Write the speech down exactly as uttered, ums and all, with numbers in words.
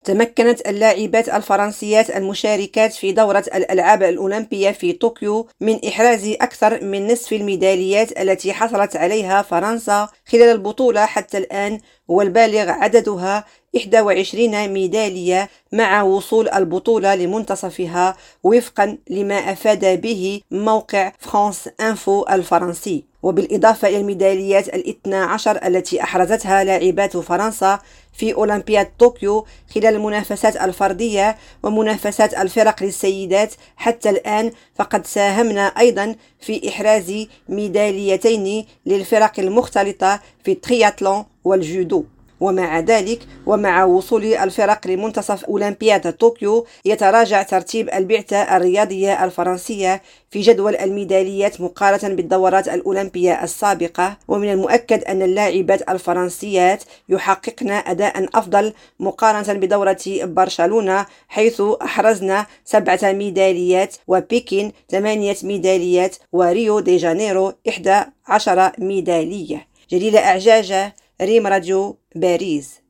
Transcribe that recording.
تمكنت اللاعبات الفرنسيات المشاركات في دورة الألعاب الأولمبية في طوكيو من إحراز أكثر من نصف الميداليات التي حصلت عليها فرنسا خلال البطولة حتى الآن، والبالغ عددها إحدى وعشرين ميدالية مع وصول البطولة لمنتصفها، وفقا لما أفاد به موقع فرانس إنفو الفرنسي. وبالإضافة إلى الميداليات الاثنى عشر التي أحرزتها لاعبات فرنسا في أولمبياد طوكيو خلال المنافسات الفردية ومنافسات الفرق للسيدات حتى الآن، فقد ساهمنا أيضا في إحراز ميداليتين للفرق المختلطة في الترياتلون والجودو. ومع ذلك ومع وصول الفرق لمنتصف أولمبياد طوكيو، يتراجع ترتيب البعثة الرياضية الفرنسية في جدول الميداليات مقارنة بالدورات الأولمبية السابقة، ومن المؤكد أن اللاعبات الفرنسيات يحققن أداء أفضل مقارنة بدورة برشلونة، حيث أحرزنا سبعة ميداليات، وبكين ثمانية ميداليات، وريو دي جانيرو إحدى عشر ميدالية. جليلة أعجاجة، ريم راديو باريس.